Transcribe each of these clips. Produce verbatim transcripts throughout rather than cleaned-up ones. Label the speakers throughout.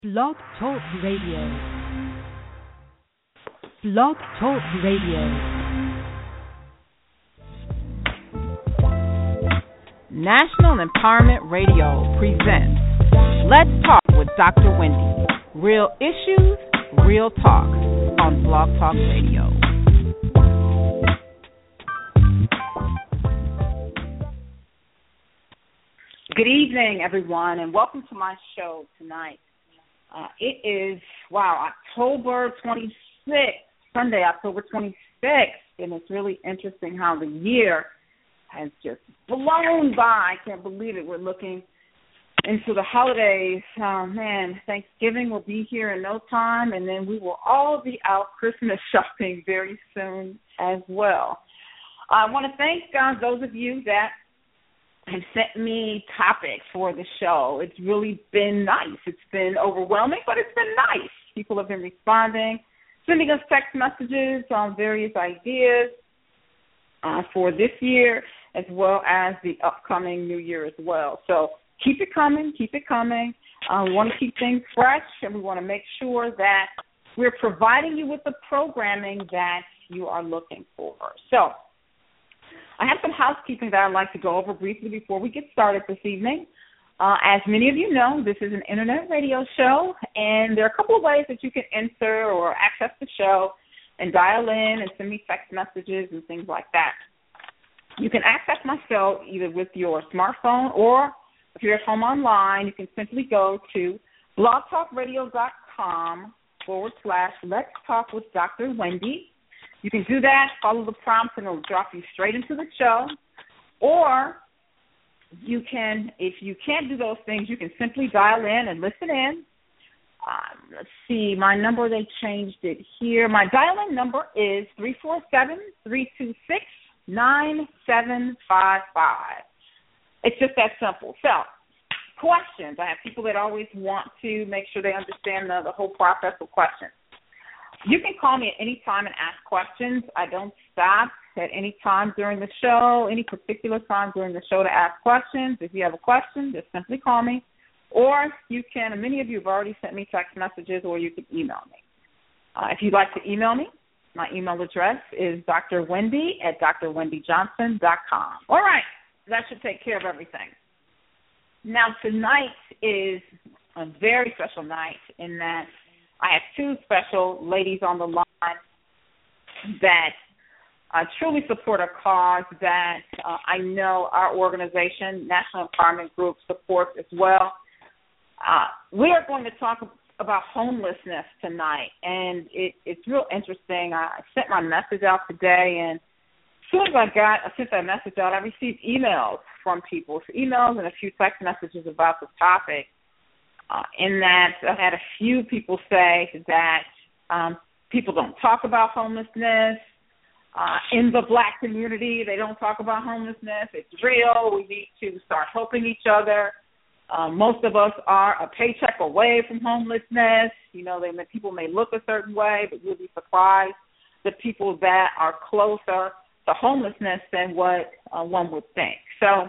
Speaker 1: Blog Talk Radio. Blog Talk Radio. National Empowerment Radio presents Let's Talk with Doctor Wendy. Real issues, real talk on Blog Talk Radio. Good evening, everyone, and welcome to my show tonight. Uh, it is, wow, October twenty-sixth, Sunday, October twenty-sixth, and it's really interesting how the year has just blown by. I can't believe it. We're looking into the holidays. Oh, man, Thanksgiving will be here in no time, and then we will all be out Christmas shopping very soon as well. I want to thank uh, those of you that have sent me topics for the show. It's really been nice. It's been overwhelming, but it's been nice. People have been responding, sending us text messages on various ideas uh, for this year as well as the upcoming new year as well. So keep it coming, keep it coming. Uh, we want to keep things fresh, and we want to make sure that we're providing you with the programming that you are looking for. So I have some housekeeping that I'd like to go over briefly before we get started this evening. Uh, as many of you know, this is an internet radio show, and there are a couple of ways that you can enter or access the show and dial in and send me text messages and things like that. You can access my show either with your smartphone, or if you're at home online, you can simply go to blogtalkradio.com forward slash Let's Talk with Doctor Wendy. You can do that, follow the prompts, and it'll drop you straight into the show. Or you can, if you can't do those things, you can simply dial in and listen in. Um, let's see, my number, they changed it here. My dial-in number is three four seven, three two six, nine seven five five. It's just that simple. So, questions. I have people that always want to make sure they understand the, the whole process of questions. You can call me at any time and ask questions. I don't stop at any time during the show, any particular time during the show to ask questions. If you have a question, just simply call me. Or you can, and many of you have already sent me text messages, or you can email me. Uh, if you'd like to email me, my email address is drwendy at d r wendy johnson dot com. All right, that should take care of everything. Now, tonight is a very special night in that I have two special ladies on the line that uh, truly support a cause that uh, I know our organization, National Empowerment Group, supports as well. Uh, we are going to talk about homelessness tonight, and it, it's real interesting. I sent my message out today, and as soon as I got, I sent that message out, I received emails from people, so emails and a few text messages about the topic. Uh, in that I had a few people say that um, people don't talk about homelessness. Uh, in the black community, they don't talk about homelessness. It's real. We need to start helping each other. Uh, most of us are a paycheck away from homelessness. You know, they, people may look a certain way, but you'll be surprised the people that are closer to homelessness than what uh, one would think. So,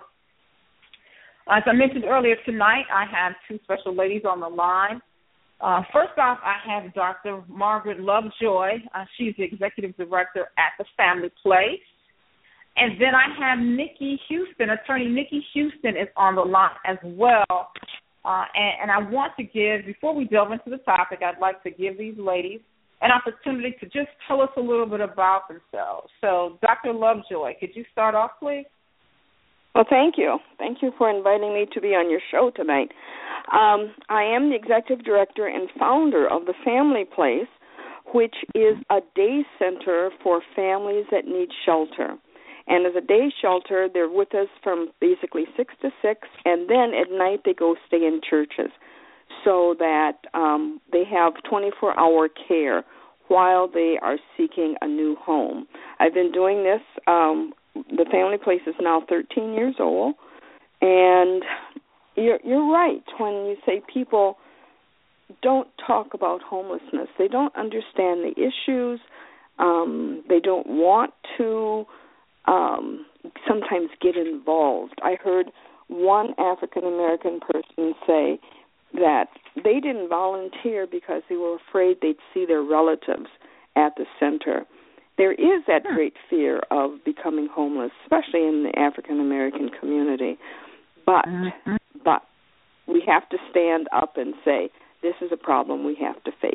Speaker 1: as I mentioned earlier tonight, I have two special ladies on the line. Uh, first off, I have Doctor Margaret Lovejoy. Uh, she's the Executive Director at the Family Place. And then I have Nikki Houston. Attorney Nikki Houston is on the line as well. Uh, and, and I want to give, before we delve into the topic, I'd like to give these ladies an opportunity to just tell us a little bit about themselves. So, Doctor Lovejoy, could you start off, please?
Speaker 2: Well, thank you. Thank you for inviting me to be on your show tonight. Um, I am the executive director and founder of the Family Place, which is a day center for families that need shelter. And as a day shelter, they're with us from basically six to six, and then at night they go stay in churches so that um, they have twenty-four hour care while they are seeking a new home. I've been doing this um The Family Place is now thirteen years old, and you're, you're right when you say people don't talk about homelessness. They don't understand the issues. Um, they don't want to um, sometimes get involved. I heard one African-American person say, that they didn't volunteer because they were afraid they'd see their relatives at the center. There is that great fear of becoming homeless, especially in the African American community. But mm-hmm. but we have to stand up and say, this is a problem we have to face.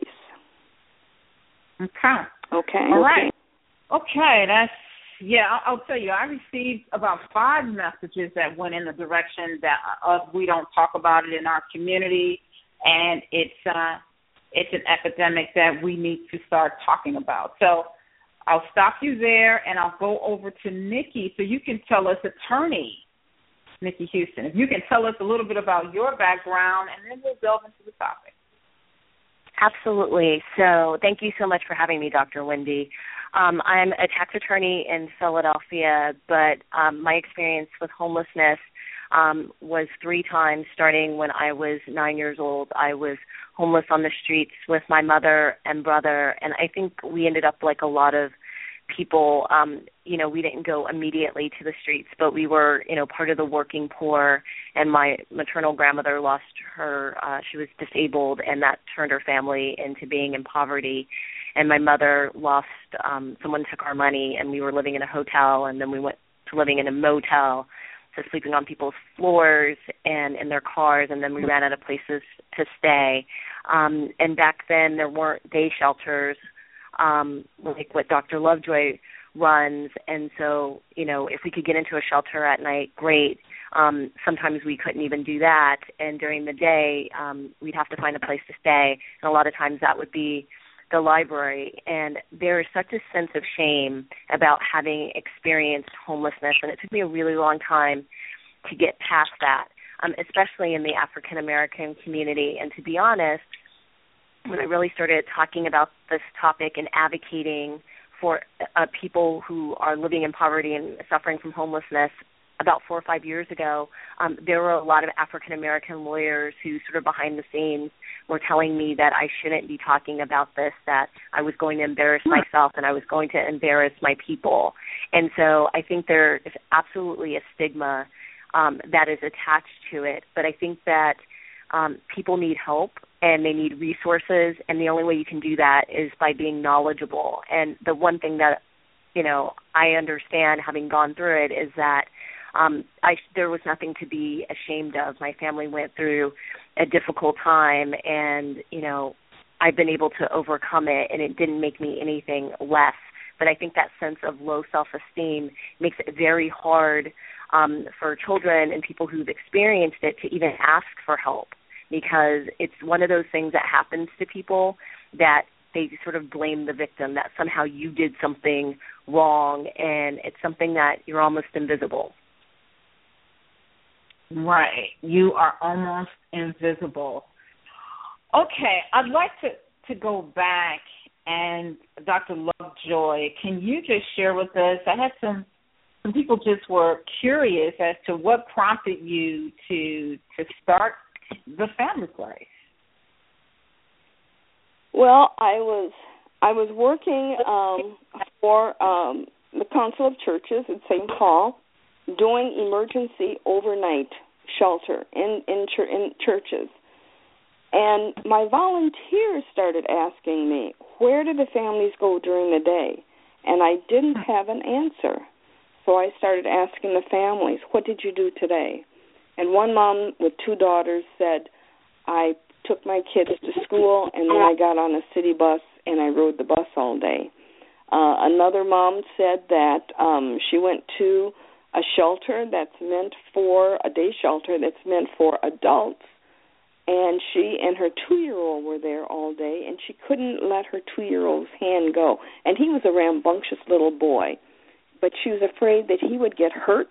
Speaker 1: Okay.
Speaker 2: Okay.
Speaker 1: All right. Okay, that's, yeah, I'll, I'll tell you, I received about five messages that went in the direction that uh, we don't talk about it in our community, and it's uh, it's an epidemic that we need to start talking about. So I'll stop you there, and I'll go over to Nikki so you can tell us, attorney Nikki Houston, if you can tell us a little bit about your background, and then we'll delve into the topic.
Speaker 3: Absolutely. So thank you so much for having me, Doctor Wendy. Um, I'm a tax attorney in Philadelphia, but um, my experience with homelessness um, was three times, starting when I was nine years old. I was homeless on the streets with my mother and brother, and I think we ended up like a lot of people, um, you know, we didn't go immediately to the streets, but we were, you know, part of the working poor, and my maternal grandmother lost her, uh, she was disabled, and that turned her family into being in poverty, and my mother lost, um, someone took our money, and we were living in a hotel, and then we went to living in a motel, to sleeping on people's floors and in their cars, and then we ran out of places to stay, um, and back then there weren't day shelters, Um, like what Doctor Lovejoy runs, and so, you know, if we could get into a shelter at night, great. Um, sometimes we couldn't even do that, and during the day, um, we'd have to find a place to stay, and a lot of times that would be the library, and there is such a sense of shame about having experienced homelessness, and it took me a really long time to get past that, um, especially in the African American community, and to be honest, when I really started talking about this topic and advocating for uh, people who are living in poverty and suffering from homelessness about four or five years ago, um, there were a lot of African-American lawyers who sort of behind the scenes were telling me that I shouldn't be talking about this, that I was going to embarrass myself and I was going to embarrass my people. And so I think there is absolutely a stigma um, that is attached to it, but I think that um, people need help and they need resources, and the only way you can do that is by being knowledgeable. And the one thing that, you know, I understand having gone through it is that um, I, there was nothing to be ashamed of. My family went through a difficult time, and, you know, I've been able to overcome it, and it didn't make me anything less. But I think that sense of low self-esteem makes it very hard um, for children and people who've experienced it to even ask for help, because it's one of those things that happens to people that they sort of blame the victim, that somehow you did something wrong, and it's something that you're almost invisible.
Speaker 1: Right. You are almost invisible. Okay, I'd like to, to go back, and Doctor Lovejoy, can you just share with us, I had some some people just were curious as to what prompted you to to start the Family Place.
Speaker 2: Well, I was I was working um, for um, the Council of Churches at Saint Paul, doing emergency overnight shelter in in, ch- in churches, and my volunteers started asking me, where do the families go during the day? And I didn't have an answer, so I started asking the families, what did you do today? And one mom with two daughters said, I took my kids to school, and then I got on a city bus, and I rode the bus all day. Uh, another mom said that um, she went to a shelter that's meant for, a day shelter that's meant for adults, and she and her two-year-old were there all day, and she couldn't let her two-year-old's hand go. And he was a rambunctious little boy, but she was afraid that he would get hurt,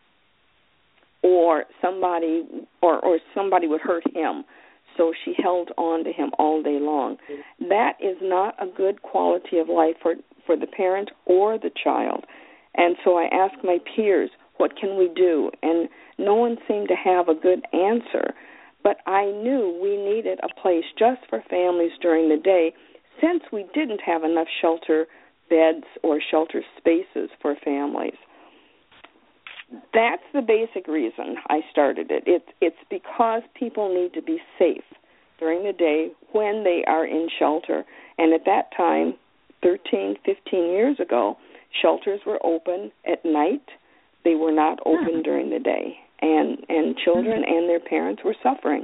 Speaker 2: or somebody or, or somebody would hurt him. So she held on to him all day long. That is not a good quality of life for, for the parent or the child. And so I asked my peers, what can we do? And no one seemed to have a good answer. But I knew we needed a place just for families during the day, since we didn't have enough shelter beds or shelter spaces for families. That's the basic reason I started it. It's it's because people need to be safe during the day when they are in shelter. And at that time, thirteen, fifteen years ago, shelters were open at night. They were not open hmm. during the day. And, and children hmm. and their parents were suffering.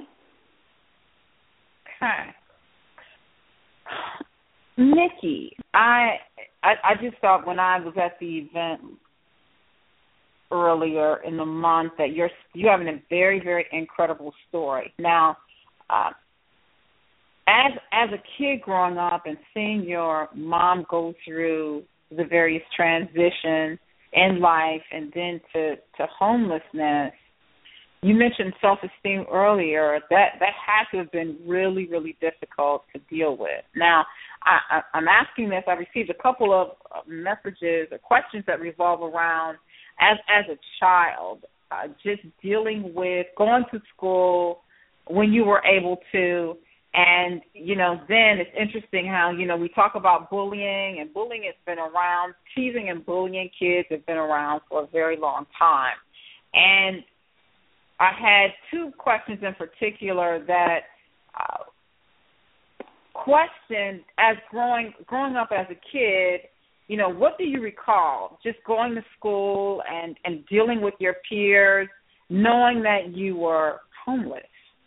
Speaker 1: Okay. Nikki, I, I I just thought when I was at the event earlier in the month that you're you have a very, very incredible story. Now, uh, as as a kid growing up and seeing your mom go through the various transitions in life and then to, to homelessness, you mentioned self-esteem earlier. That that had to have been really, really difficult to deal with. Now, I, I, I'm asking this. I received a couple of messages or questions that revolve around as as a child, uh, just dealing with going to school when you were able to. And, you know, then it's interesting how, you know, we talk about bullying, and bullying has been around. Teasing and bullying kids have been around for a very long time. And I had two questions in particular that uh, questioned as growing growing up as a kid, you know, what do you recall just going to school and, and dealing with your peers, knowing that you were homeless?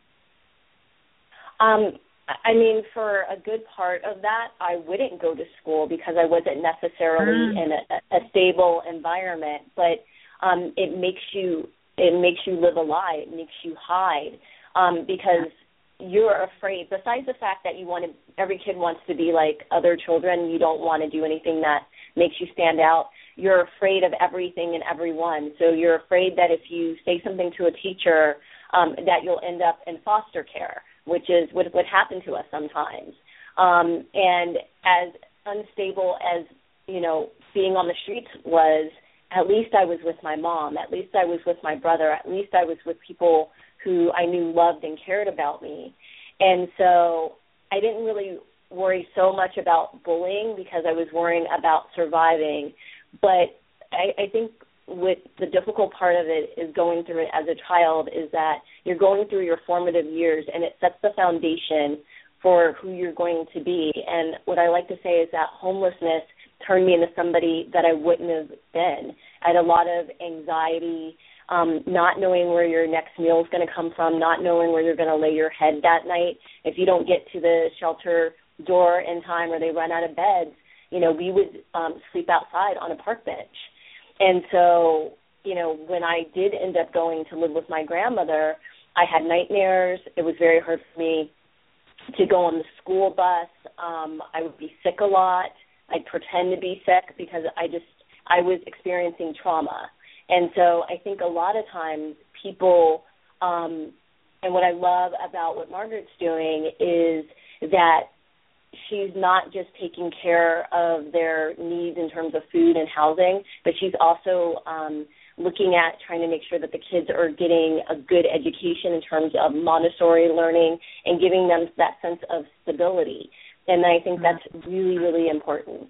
Speaker 3: Um, I mean, for a good part of that, I wouldn't go to school because I wasn't necessarily mm. in a, a stable environment. But um, it makes you it makes you live a lie. It makes you hide um, because you're afraid. Besides the fact that you want to, every kid wants to be like other children. You don't want to do anything that makes you stand out. You're afraid of everything and everyone. So you're afraid that if you say something to a teacher, um, that you'll end up in foster care, which is what would happen to us sometimes. Um, and as unstable as, you know, being on the streets was, at least I was with my mom. At least I was with my brother. At least I was with people who I knew loved and cared about me. And so I didn't really worry so much about bullying because I was worrying about surviving. But I, I think what the difficult part of it is going through it as a child is that you're going through your formative years, and it sets the foundation for who you're going to be. And what I like to say is that homelessness turned me into somebody that I wouldn't have been. I had a lot of anxiety, um, not knowing where your next meal is going to come from, not knowing where you're going to lay your head that night. If you don't get to the shelter door in time or they run out of beds, you know, we would um, sleep outside on a park bench. And so, you know, when I did end up going to live with my grandmother, I had nightmares. It was very hard for me to go on the school bus. Um, I would be sick a lot. I'd pretend to be sick because I just, I was experiencing trauma. And so I think a lot of times people, um, and what I love about what Margaret's doing is that she's not just taking care of their needs in terms of food and housing, but she's also um, looking at trying to make sure that the kids are getting a good education in terms of Montessori learning and giving them that sense of stability. And I think that's really, really important.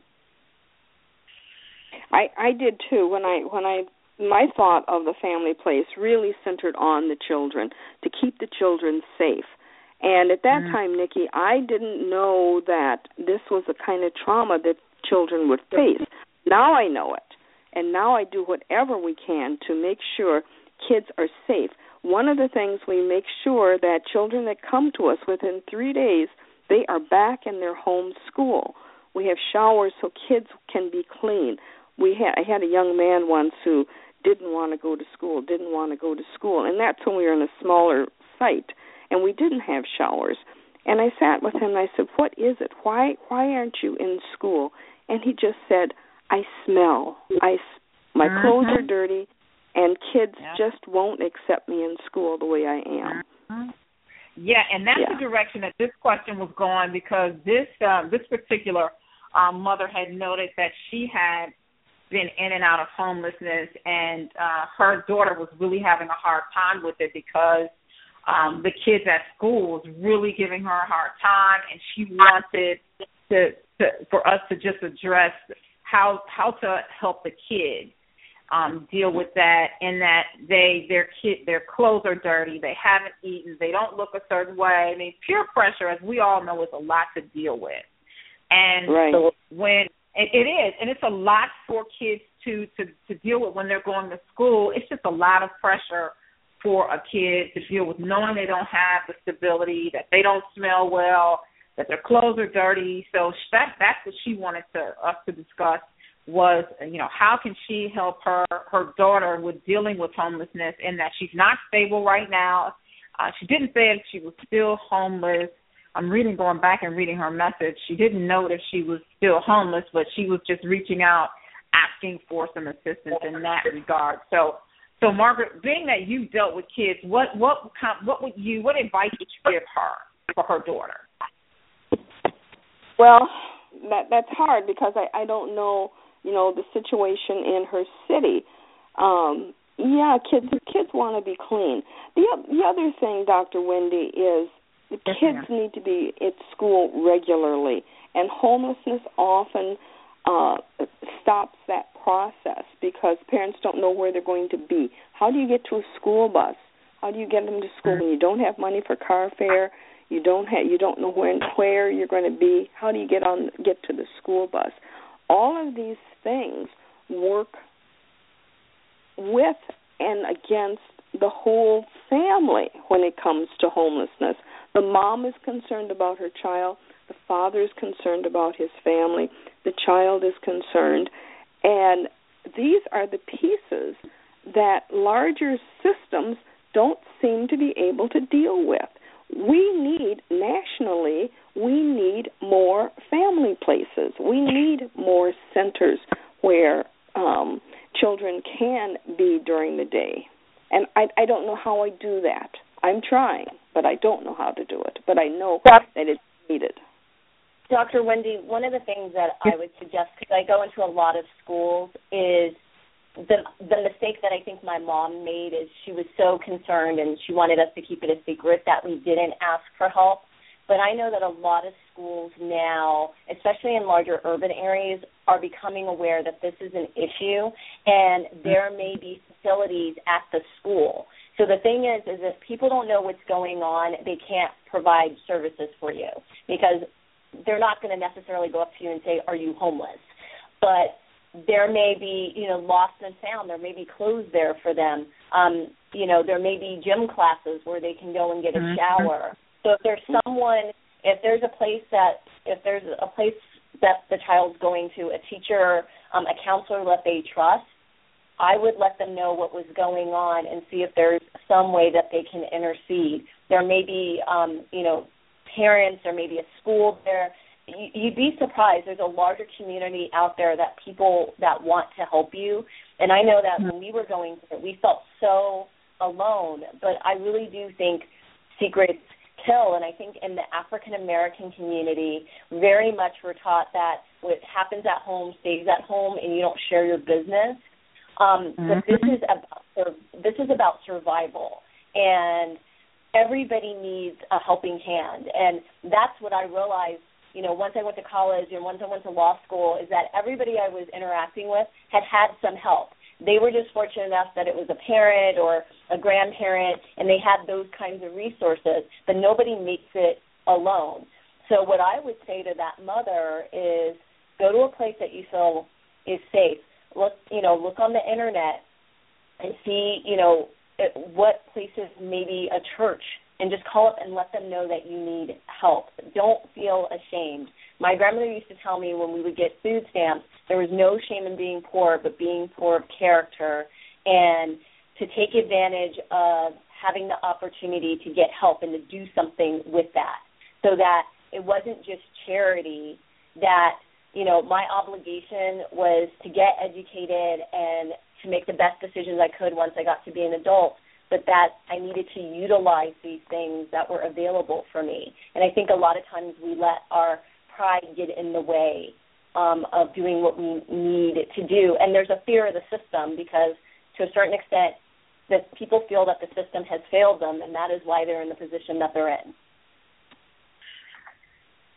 Speaker 2: I, I did too. When I when I my thought of the family place really centered on the children, to keep the children safe. And at that mm-hmm. time, Nikki, I didn't know that this was the kind of trauma that children would face. Now I know it. And now I do whatever we can to make sure kids are safe. One of the things we make sure that children that come to us within three days, they are back in their home school. We have showers so kids can be clean. We had I had a young man once who didn't want to go to school, didn't want to go to school, and that's when we were in a smaller site, and we didn't have showers. And I sat with him and I said, "What is it? Why why aren't you in school?" And he just said, "I smell. I my mm-hmm. clothes are dirty, and kids yeah. just won't accept me in school the way I am."
Speaker 1: Mm-hmm. Yeah, and that's yeah. the direction that this question was going, because this uh, this particular um, mother had noted that she had been in and out of homelessness, and uh, her daughter was really having a hard time with it because um, the kids at school was really giving her a hard time, and she wanted to, to for us to just address how how to help the kids. um, deal with that in that they their kid their clothes are dirty, they haven't eaten, they don't look a certain way. I mean, peer pressure, as we all know, is a lot to deal with. And
Speaker 2: right.
Speaker 1: so when it, it is, and it's a lot for kids to, to to deal with when they're going to school. It's just a lot of pressure for a kid to deal with, knowing they don't have the stability, that they don't smell well, that their clothes are dirty. So that that's what she wanted to us to discuss was, you know, how can she help her her daughter with dealing with homelessness, and that she's not stable right now. Uh, she didn't say if she was still homeless. I'm reading, going back and reading her message. She didn't know if she was still homeless, but she was just reaching out, asking for some assistance in that regard. So, so Margaret, being that you dealt with kids, what what what would you what advice would you give her for her daughter?
Speaker 2: Well, that that's hard because I, I don't know, you know, the situation in her city. Um, yeah, kids kids want to be clean. The the other thing, Doctor Wendy, is the
Speaker 1: yes,
Speaker 2: kids
Speaker 1: ma'am.
Speaker 2: need to be at school regularly, and homelessness often uh, stops that process because parents don't know where they're going to be. How do you get to a school bus? How do you get them to school when you don't have money for car fare? You don't have you don't know when where you're going to be. How do you get on get to the school bus? All of these things work with and against the whole family when it comes to homelessness. The mom is concerned about her child. The father is concerned about his family. The child is concerned. And these are the pieces that larger systems don't seem to be able to deal with. We need, nationally, we need more family places. We need more centers where um, children can be during the day. And I, I don't know how I do that. I'm trying, but I don't know how to do it. But I know that it's needed.
Speaker 3: Doctor Wendy, one of the things that I would suggest, because I go into a lot of schools, is the the mistake that I think my mom made is she was so concerned and she wanted us to keep it a secret that we didn't ask for help. But I know that a lot of schools now, especially in larger urban areas, are becoming aware that this is an issue, and there may be facilities at the school. So the thing is, is if people don't know what's going on, they can't provide services for you because they're not going to necessarily go up to you and say, are you homeless? But there may be, you know, lost and found. There may be clothes there for them. Um, you know, there may be gym classes where they can go and get a shower. So if there's someone, if there's a place that, if there's a place that the child's going to, a teacher, um, a counselor that they trust, I would let them know what was going on and see if there's some way that they can intercede. There may be, um, you know, parents, there may be a school there. You'd be surprised. There's a larger community out there that people that want to help you. And I know that when we were going through it, we felt so alone. But I really do think secrets kill. And I think in the African-American community, very much we're taught that what happens at home stays at home and you don't share your business. Um, mm-hmm. But this is about this is about survival. And everybody needs a helping hand. And that's what I realized, you know, once I went to college and once I went to law school, is that everybody I was interacting with had had some help. They were just fortunate enough that it was a parent or a grandparent, and they had those kinds of resources, but nobody makes it alone. So what I would say to that mother is go to a place that you feel is safe. Look, you know, look on the Internet and see, you know, what places, maybe a church, and just call up and let them know that you need help. Don't feel ashamed. My grandmother used to tell me when we would get food stamps, there was no shame in being poor, but being poor of character, and to take advantage of having the opportunity to get help and to do something with that, so that it wasn't just charity, that, you know, my obligation was to get educated and to make the best decisions I could once I got to be an adult, but that I needed to utilize these things that were available for me. And I think a lot of times we let our pride get in the way um, of doing what we need to do. And there's a fear of the system because to a certain extent that people feel that the system has failed them, and that is why they're in the position that they're in.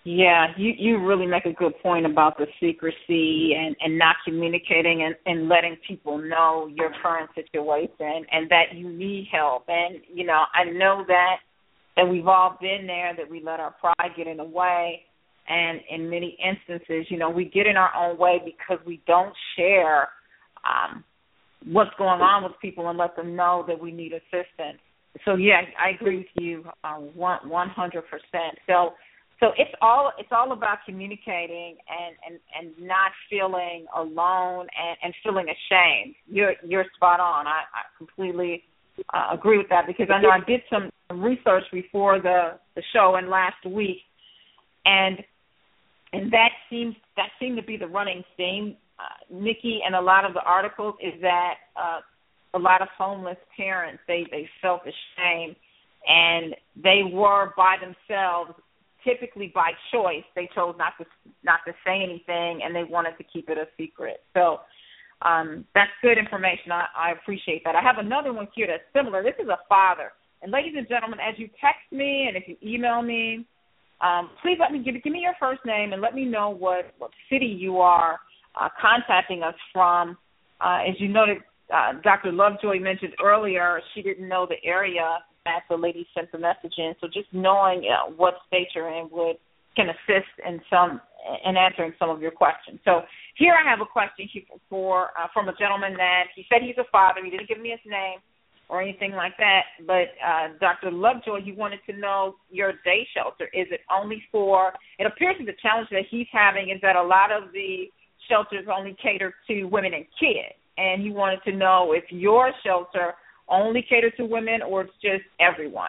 Speaker 1: Yeah, you, you really make a good point about the secrecy and, and not communicating and, and letting people know your current situation and that you need help. And, you know, I know that, that we've all been there, that we let our pride get in the way. And in many instances, you know, we get in our own way because we don't share um, what's going on with people and let them know that we need assistance. So, yeah, I agree with you uh, one hundred percent. So, So it's all it's all about communicating and, and, and not feeling alone and, and feeling ashamed. You're you're spot on. I, I completely uh, agree with that because I know I did some research before the, the show and last week, and and that seems that seemed to be the running theme, uh, Nikki, and a lot of the articles is that uh, a lot of homeless parents they, they felt ashamed and they were by themselves. Typically by choice, they chose not to not to say anything, and they wanted to keep it a secret. So um, that's good information. I, I appreciate that. I have another one here that's similar. This is a father. And ladies and gentlemen, as you text me and if you email me, um, please let me give, give me your first name and let me know what, what city you are uh, contacting us from. Uh, as you noted, uh, Doctor Lovejoy mentioned earlier, she didn't know the area that the lady sent the message in. So just knowing uh, what state you're in would can assist in some in answering some of your questions. So here I have a question for uh, from a gentleman that he said he's a father. He didn't give me his name or anything like that. But uh, Doctor Lovejoy, he wanted to know your day shelter. Is it only for? It appears that the challenge that he's having is that a lot of the shelters only cater to women and kids, and he wanted to know if your shelter only cater to women or it's just everyone?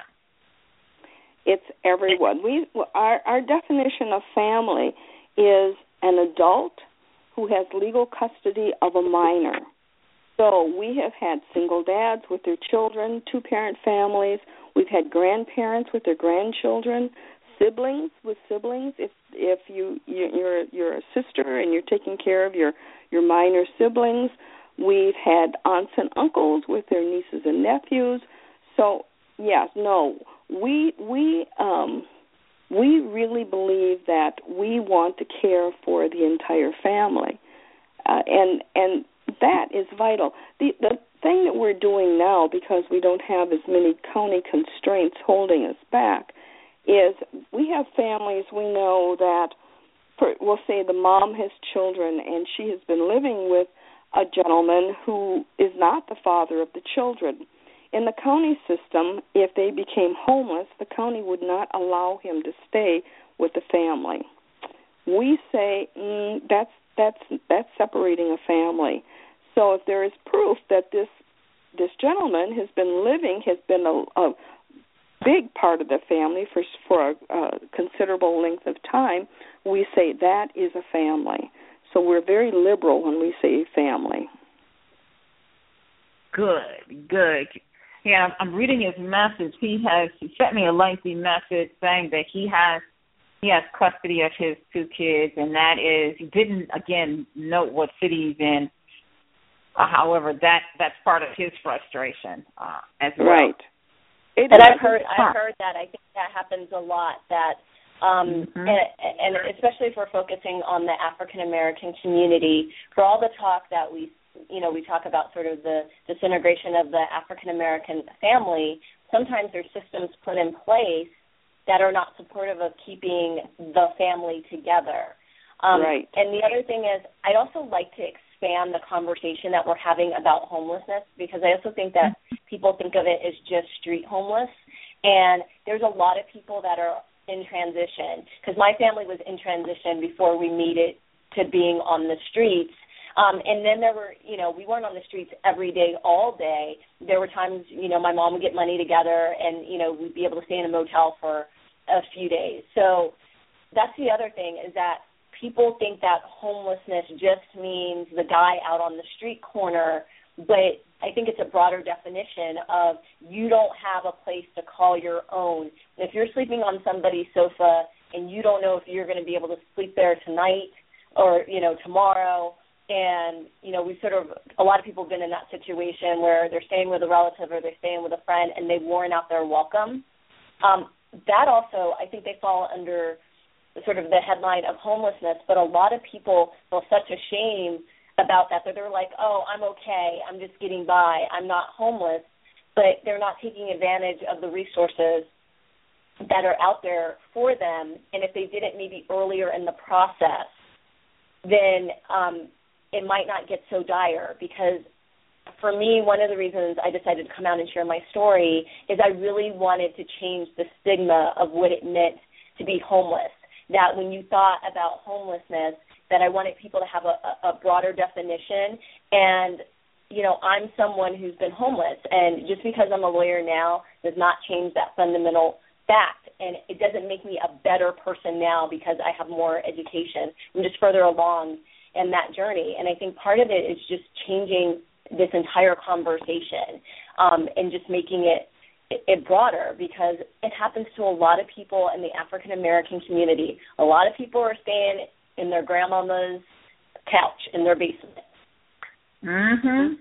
Speaker 2: It's everyone. We our our definition of family is an adult who has legal custody of a minor. So we have had single dads with their children, two-parent families. We've had grandparents with their grandchildren, siblings with siblings. If if you you're you're a sister and you're taking care of your your minor siblings. We've had aunts and uncles with their nieces and nephews. So, yes, no, we we um, we really believe that we want to care for the entire family, uh, and and that is vital. The the thing that we're doing now, because we don't have as many county constraints holding us back, is we have families we know that, for, we'll say the mom has children and she has been living with a gentleman who is not the father of the children. In the county system, if they became homeless, the county would not allow him to stay with the family. We say mm, that's that's that's separating a family. So if there is proof that this this gentleman has been living, has been a, a big part of the family for for a, a considerable length of time, we say that is a family. So we're very liberal when we say family.
Speaker 1: Good, good. Yeah, I'm reading his message. He has he sent me a lengthy message saying that he has he has custody of his two kids, and that is he didn't again note what city he's in. Uh, however, that that's part of his frustration uh, as well.
Speaker 2: Right.
Speaker 3: It and I've heard I've heard that. I think that happens a lot. That. Um, mm-hmm. and, and especially if we're focusing on the African American community, for all the talk that we, you know, we talk about sort of the disintegration of the African American family, sometimes there's systems put in place that are not supportive of keeping the family together. Um,
Speaker 2: right.
Speaker 3: And the other thing is, I'd also like to expand the conversation that we're having about homelessness, because I also think that people think of it as just street homeless, and there's a lot of people that are in transition, because my family was in transition before we made it to being on the streets. Um, and then there were, you know, we weren't on the streets every day, all day. There were times, you know, my mom would get money together and, you know, we'd be able to stay in a motel for a few days. So that's the other thing, is that people think that homelessness just means the guy out on the street corner, but I think it's a broader definition of you don't have a place to call your own. If you're sleeping on somebody's sofa and you don't know if you're going to be able to sleep there tonight or, you know, tomorrow, and, you know, we sort of, a lot of people have been in that situation where they're staying with a relative or they're staying with a friend and they've worn out their welcome. Um, that also, I think they fall under sort of the headline of homelessness, but a lot of people feel such a shame about that, that they're like, oh, I'm okay, I'm just getting by, I'm not homeless, but they're not taking advantage of the resources that are out there for them, and if they did it maybe earlier in the process, then um, it might not get so dire. Because for me, one of the reasons I decided to come out and share my story is I really wanted to change the stigma of what it meant to be homeless, that when you thought about homelessness, that I wanted people to have a, a broader definition. And, you know, I'm someone who's been homeless, and just because I'm a lawyer now does not change that fundamental fact, and it doesn't make me a better person now because I have more education. I'm just further along in that journey, and I think part of it is just changing this entire conversation um, and just making it, it, it broader, because it happens to a lot of people in the African-American community. A lot of people are staying in their grandmama's couch in their basement.
Speaker 1: Mm-hmm.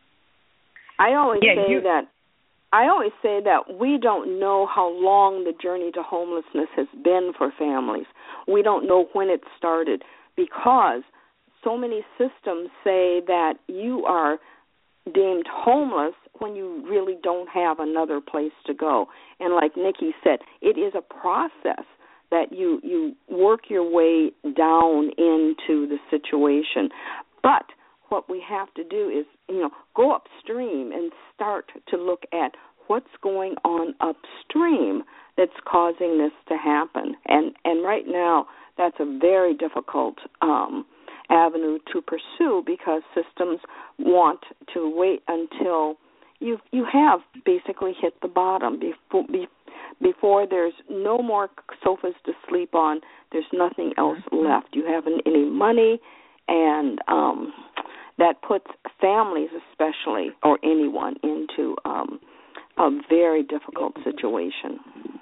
Speaker 2: I always
Speaker 1: yeah,
Speaker 2: say
Speaker 1: you-
Speaker 2: that I always say that we don't know how long the journey to homelessness has been for families. We don't know when it started, because so many systems say that you are deemed homeless when you really don't have another place to go. And like Nikki said, it is a process that you, you work your way down into the situation. But what we have to do is, you know, go upstream and start to look at what's going on upstream that's causing this to happen. And and right now, that's a very difficult um, avenue to pursue, because systems want to wait until you you have basically hit the bottom before be, before there's no more sofas to sleep on. There's nothing else left. You haven't any money, and um, that puts families, especially, or anyone, into um, a very difficult situation.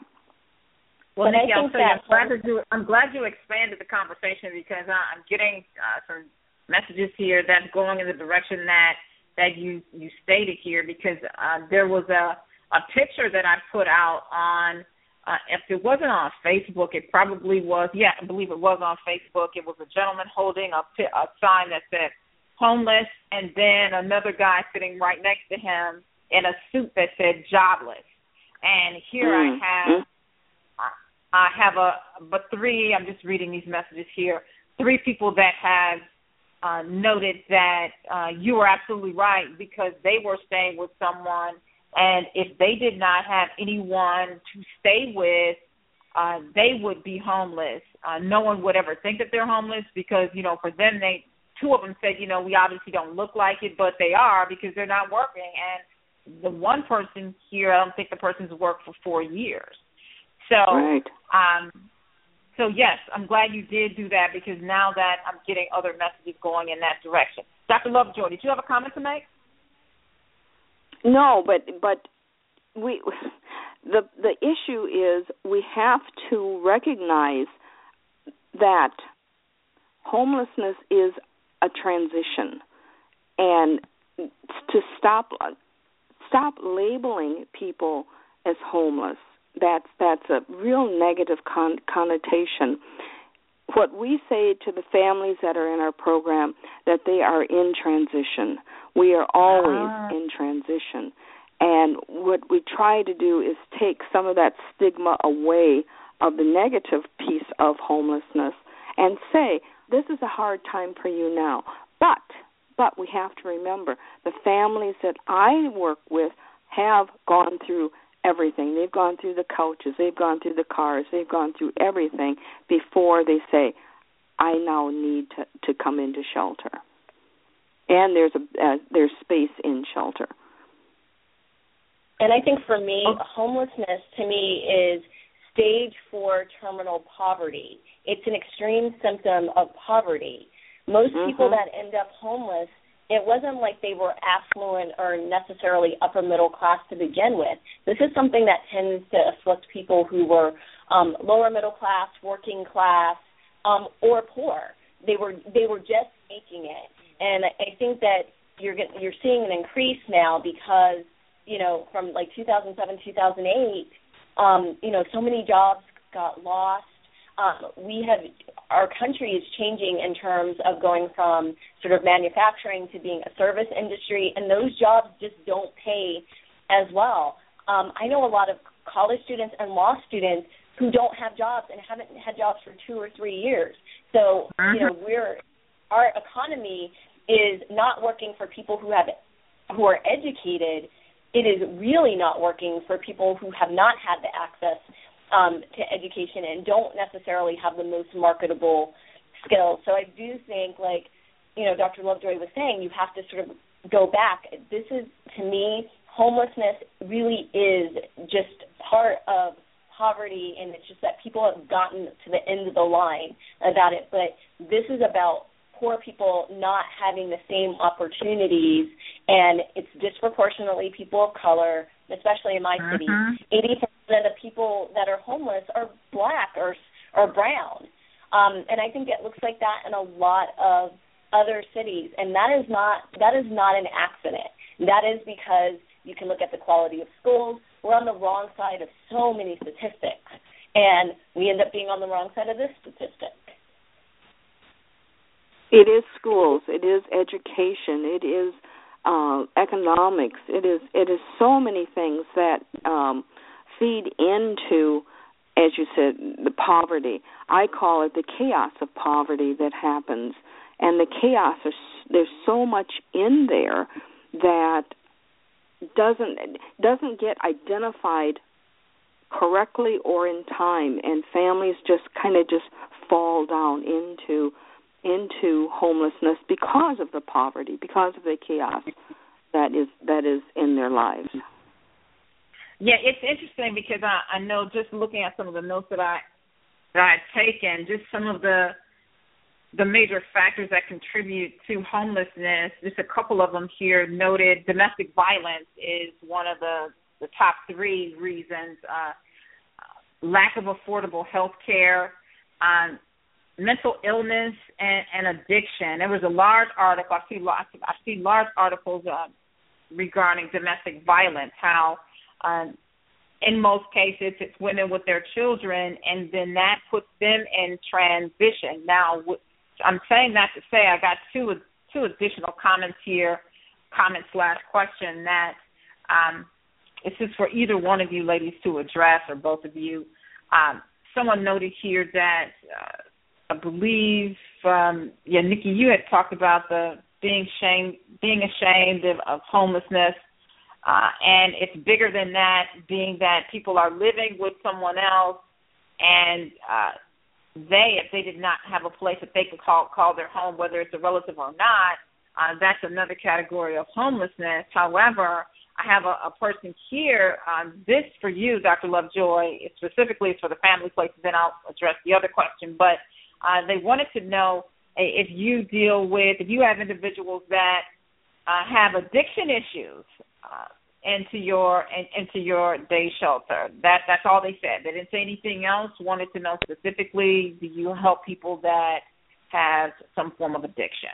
Speaker 1: Well,
Speaker 3: But I
Speaker 1: Nikki, I'll
Speaker 3: think
Speaker 1: tell you,
Speaker 3: that-
Speaker 1: I'm glad that you, I'm glad you expanded the conversation, because I, I'm getting uh, some messages here that's going in the direction that that you, you stated here, because uh, there was a, a picture that I put out on, uh, if it wasn't on Facebook, it probably was, yeah, I believe it was on Facebook. It was a gentleman holding a, a sign that said homeless, and then another guy sitting right next to him in a suit that said jobless. And here mm-hmm. I have I have a but three, I'm just reading these messages here, three people that have uh, noted that uh, you were absolutely right, because they were staying with someone, and if they did not have anyone to stay with, uh, they would be homeless. Uh, no one would ever think that they're homeless, because, you know, for them, they two of them said, you know, we obviously don't look like it, but they are, because they're not working. And the one person here, I don't think the person's worked for four years. So,
Speaker 2: right.
Speaker 1: um, so yes, I'm glad you did do that, because now that I'm getting other messages going in that direction. Doctor Lovejoy, did you have a comment to make?
Speaker 2: No, but but we the the issue is we have to recognize that homelessness is a transition, and to stop stop labeling people as homeless. That's that's a real negative con- connotation. What we say to the families that are in our program, that they are in transition. We are always ah. in transition. And what we try to do is take some of that stigma away of the negative piece of homelessness and say, this is a hard time for you now. But, but we have to remember, the families that I work with have gone through everything. They've gone through the couches, they've gone through the cars, they've gone through everything before they say, I now need to, to come into shelter. And there's a uh, there's space in shelter.
Speaker 3: And I think for me, oh. homelessness to me is stage four terminal poverty. It's an extreme symptom of poverty. Most mm-hmm. people that end up homeless, it wasn't like they were affluent or necessarily upper middle class to begin with. This is something that tends to afflict people who were um, lower middle class, working class, um, or poor. They were they were just making it, and I think that you're you're seeing an increase now because you know from like two thousand seven, two thousand eight, um, you know so many jobs got lost. um, we have our country is changing in terms of going from sort of manufacturing to being a service industry, and those jobs just don't pay as well. Um, I know a lot of college students and law students who don't have jobs and haven't had jobs for two or three years. So, mm-hmm. you know, we're our economy is not working for people who have who are educated. It is really not working for people who have not had the access um, to education and don't necessarily have the most marketable skills. So I do think, like, you know, Doctor Lovejoy was saying, you have to sort of go back. This is, to me, homelessness really is just part of poverty, and it's just that people have gotten to the end of the line about it. But this is about poor people not having the same opportunities, and it's disproportionately people of color, especially in my uh-huh. city. eighty percent of the people that are homeless are black or or brown, um, and I think it looks like that in a lot of other cities, and that is not that is not an accident. That is because you can look at the quality of schools. We're on the wrong side of so many statistics, and we end up being on the wrong side of this statistic.
Speaker 2: It is schools. It is education. It is uh, economics. It is it is so many things that um, feed into, as you said, the poverty. I call it the chaos of poverty that happens, and the chaos is there's so much in there that doesn't doesn't get identified correctly or in time, and families just kind of just fall down into into homelessness because of the poverty, because of the chaos that is that is in their lives.
Speaker 1: Yeah, it's interesting because I, I know just looking at some of the notes that I that I had taken, just some of the the major factors that contribute to homelessness, just a couple of them here noted. Domestic violence is one of the, the top three reasons. Uh, lack of affordable health care, um, mental illness, and, and addiction. There was a large article, I see lots of, I see large articles uh, regarding domestic violence, how uh, in most cases it's women with their children, and then that puts them in transition. Now, I'm saying that to say I got two two additional comments here, comment slash question that um, this is for either one of you ladies to address, or both of you. Um, someone noted here that uh, I believe, um, yeah, Nikki, you had talked about the being ashamed, being ashamed of, of homelessness, uh, and it's bigger than that, being that people are living with someone else, and uh, they, if they did not have a place that they could call call their home, whether it's a relative or not, uh, that's another category of homelessness. However, I have a, a person here, um, this for you, Doctor Lovejoy, it specifically is for the family places, then I'll address the other question, but uh, they wanted to know if you deal with, if you have individuals that uh, have addiction issues uh, into your in, into your day shelter. That That's all they said. They didn't say anything else. Wanted to know specifically, do you help people that have some form of addiction?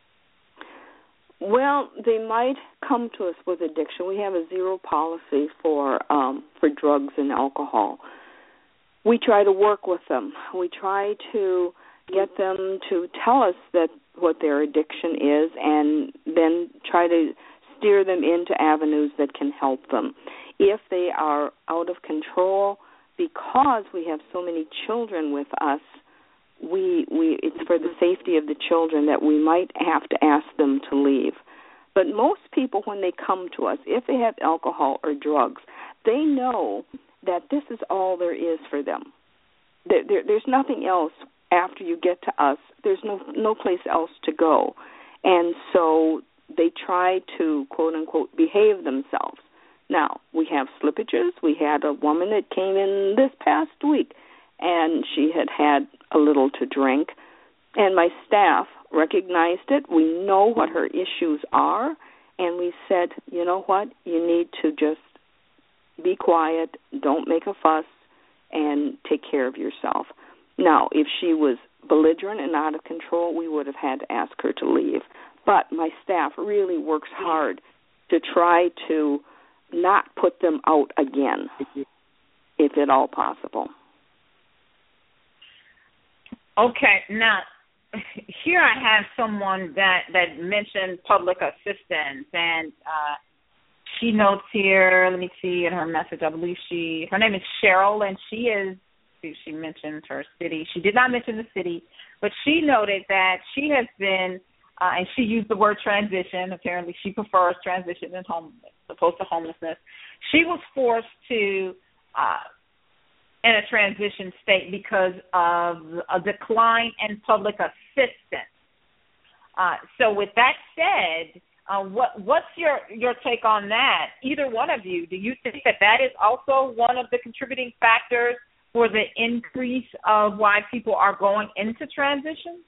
Speaker 2: Well, they might come to us with addiction. We have a zero policy for um, for drugs and alcohol. We try to work with them. We try to get them to tell us that what their addiction is, and then try to steer them into avenues that can help them. If they are out of control, because we have so many children with us, we we it's for the safety of the children that we might have to ask them to leave. But most people, when they come to us, if they have alcohol or drugs, they know that this is all there is for them. There, there, there's nothing else after you get to us. There's no no place else to go. And so they try to, quote, unquote, behave themselves. Now, we have slippages. We had a woman that came in this past week, and she had had a little to drink, and my staff recognized it. We know what her issues are, and we said, you know what, you need to just be quiet, don't make a fuss, and take care of yourself. Now, if she was belligerent and out of control, we would have had to ask her to leave. But my staff really works hard to try to not put them out again, if at all possible.
Speaker 1: Okay, now here I have someone that that mentioned public assistance, and uh, she notes here. Let me see in her message. I believe she her name is Cheryl, and she is. She mentioned her city. She did not mention the city, but she noted that she has been, uh, and she used the word transition. Apparently, she prefers transition and home opposed to homelessness. She was forced to. Uh, in a transition state because of a decline in public assistance. Uh, so with that said, uh, what, what's your, your take on that? Either one of you, do you think that that is also one of the contributing factors for the increase of why people are going into transition?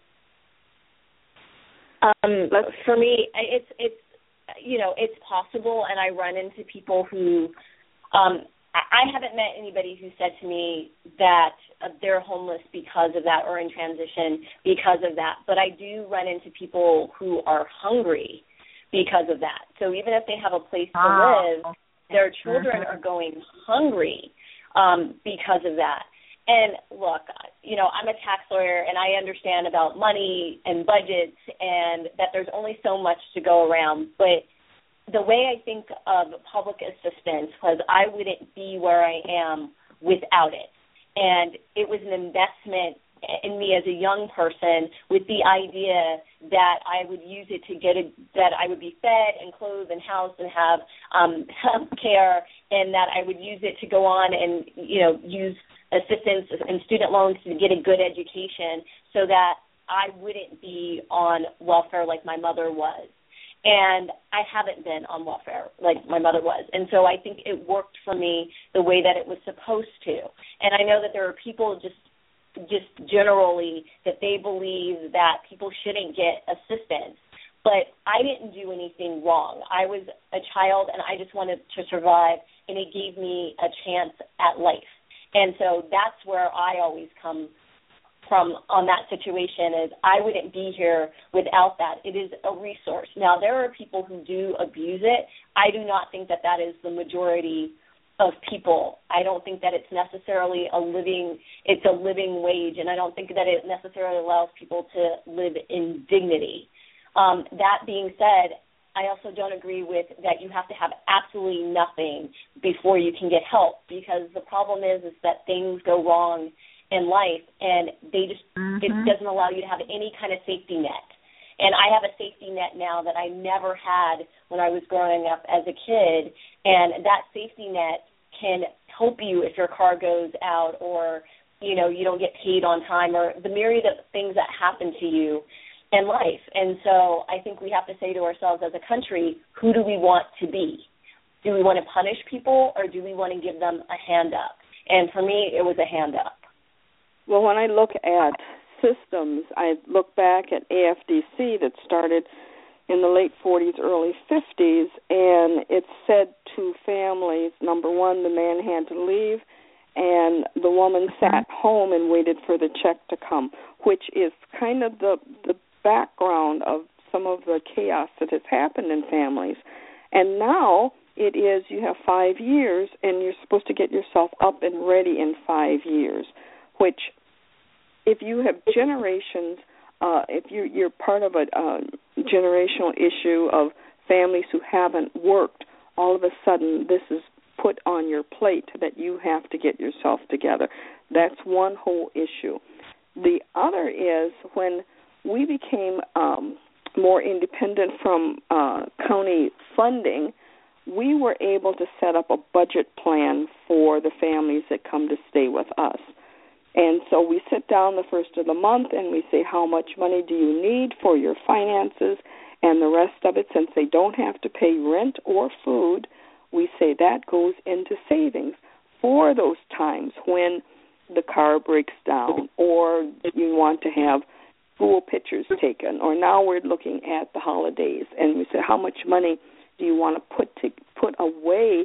Speaker 3: Um, for me, it's, it's, you know, it's possible, and I run into people who, um, I haven't met anybody who said to me that uh, they're homeless because of that or in transition because of that. But I do run into people who are hungry because of that. So even if they have a place to live, their children are going hungry um, because of that. And look, you know, I'm a tax lawyer, and I understand about money and budgets and that there's only so much to go around. But the way I think of public assistance was I wouldn't be where I am without it. And it was an investment in me as a young person with the idea that I would use it to get a, that I would be fed and clothed and housed and have um, health care, and that I would use it to go on and, you know, use assistance and student loans to get a good education so that I wouldn't be on welfare like my mother was. And I haven't been on welfare like my mother was. And so I think it worked for me the way that it was supposed to. And I know that there are people just just generally that they believe that people shouldn't get assistance. But I didn't do anything wrong. I was a child, and I just wanted to survive, and it gave me a chance at life. And so that's where I always come from on that situation is I wouldn't be here without that. It is a resource. Now, there are people who do abuse it. I do not think that that is the majority of people. I don't think that it's necessarily a living, it's a living wage, and I don't think that it necessarily allows people to live in dignity. Um, that being said, I also don't agree with that you have to have absolutely nothing before you can get help, because the problem is, is that things go wrong in life, and they just mm-hmm. it doesn't allow you to have any kind of safety net. And I have a safety net now that I never had when I was growing up as a kid, and that safety net can help you if your car goes out, or you know you don't get paid on time, or the myriad of things that happen to you in life. And so I think we have to say to ourselves as a country, who do we want to be? Do we want to punish people, or do we want to give them a hand up? And for me, it was a hand up.
Speaker 2: Well, when I look at systems, I look back at A F D C that started in the late forties, early fifties, and it said to families, number one, the man had to leave, and the woman sat home and waited for the check to come, which is kind of the, the background of some of the chaos that has happened in families. And now it is you have five years, and you're supposed to get yourself up and ready in five years, which if you have generations, uh, if you, you're part of a uh, generational issue of families who haven't worked, all of a sudden this is put on your plate that you have to get yourself together. That's one whole issue. The other is when we became um, more independent from uh, county funding, we were able to set up a budget plan for the families that come to stay with us. And so we sit down the first of the month and we say, how much money do you need for your finances? And the rest of it, since they don't have to pay rent or food, we say that goes into savings for those times when the car breaks down or you want to have school pictures taken, or now we're looking at the holidays and we say, how much money do you want to put to put away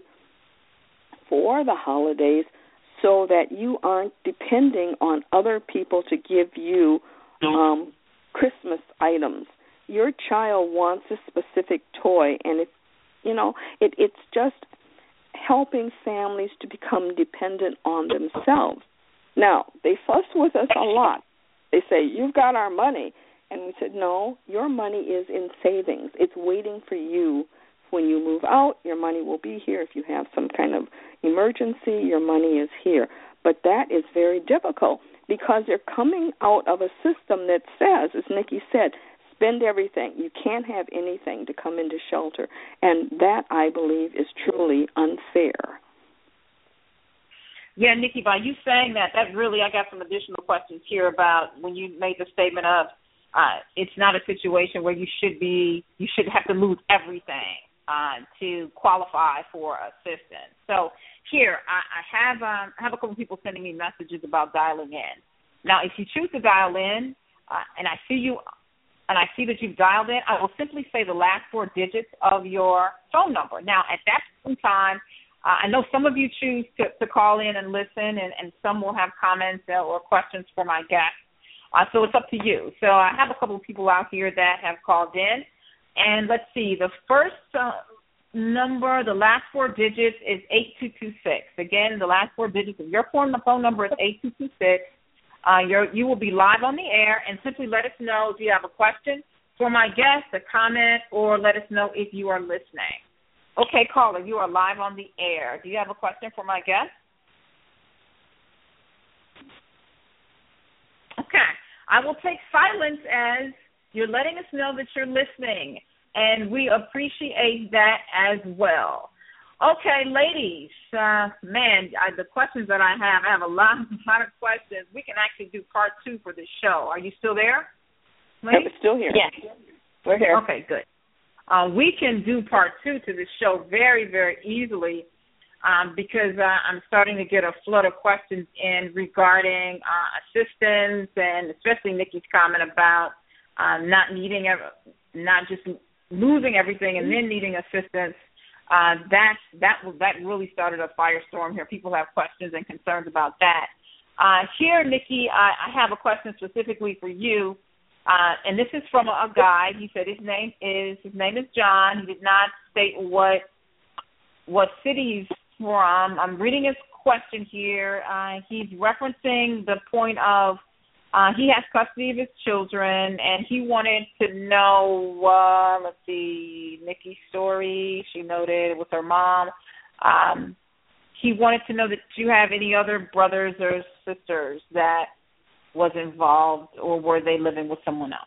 Speaker 2: for the holidays so that you aren't depending on other people to give you um, Christmas items. Your child wants a specific toy, and if you know, it, it's just helping families to become dependent on themselves. Now, they fuss with us a lot, They say, you've got our money. And we said, no, your money is in savings. It's waiting for you. When you move out, your money will be here. If you have some kind of emergency, your money is here. But that is very difficult because they're coming out of a system that says, as Nikki said, spend everything. You can't have anything to come into shelter. And that, I believe, is truly unfair.
Speaker 1: Yeah, Nikki, by you saying that, that really, I got some additional questions here about when you made the statement of uh, it's not a situation where you should be, you should have to lose everything uh, to qualify for assistance. So here, I, I have um, I have a couple of people sending me messages about dialing in. Now, if you choose to dial in, uh, and I see you, and I see that you've dialed in, I will simply say the last four digits of your phone number. Now, at that point in time, uh, I know some of you choose to, to call in and listen, and, and some will have comments or questions for my guests. Uh, so it's up to you. So I have a couple of people out here that have called in. And let's see, the first uh, number, the last four digits is eight two two six. Again, the last four digits of your phone, the phone number is eight two two six. Uh, you're, you will be live on the air, and simply let us know if you have a question for my guest, a comment, or let us know if you are listening. Okay, caller, you are live on the air. Do you have a question for my guest? Okay. I will take silence as you're letting us know that you're listening, and we appreciate that as well. Okay, ladies, uh, man, I, the questions that I have, I have a lot, a lot of questions. We can actually do part two for this show. Are you still there?
Speaker 2: Ladies? I'm still here.
Speaker 3: Yes, we're here.
Speaker 1: Okay, good. Uh, we can do part two to this show very, very easily. Um, because uh, I'm starting to get a flood of questions in regarding uh, assistance, and especially Nikki's comment about um, not needing, not just losing everything and then needing assistance. Uh, that that that really started a firestorm here. People have questions and concerns about that. Uh, here, Nikki, I, I have a question specifically for you, uh, and this is from a, a guy. He said his name is his name is John. He did not state what what cities from. I'm reading his question here. Uh, he's referencing the point of uh, he has custody of his children, and he wanted to know, uh, let's see, Nikki's story. She noted with her mom. Um, he wanted to know that you have any other brothers or sisters that was involved, or were they living with someone else?